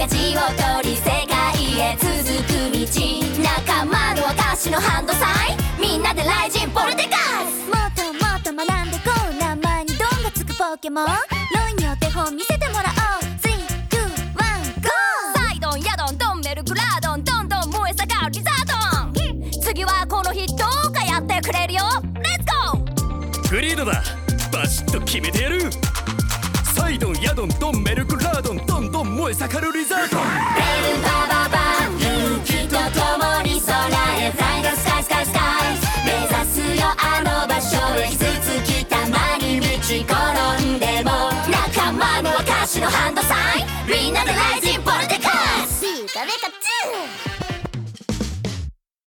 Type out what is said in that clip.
舵を取り世界へ続く道、仲間の証のハンドサイン、みんなでライジンポルテカス。 もっともっと学んでこう、名前にドンがつくポケモン、ロイにお手本見せてもらおう。3、2、1、ゴー。 サイドン、ヤドン、ドン、メルクラードン、どんどん燃え盛るリザードン。次はこの人がやってくれるよ。レッツゴー。 グリードだ、バシッと決めてやる。サイドン、ヤドン、ドン、メルクラードン、どんどん燃え盛るリザードン。 ベルバババン、勇気と共に空へフライングスカイスカイスカイ、目指すよあの場所へ。傷つきたまに道転んでも、仲間の証のハンドサイン、みんなでライジンポルテカス。 ピーカメカチュー。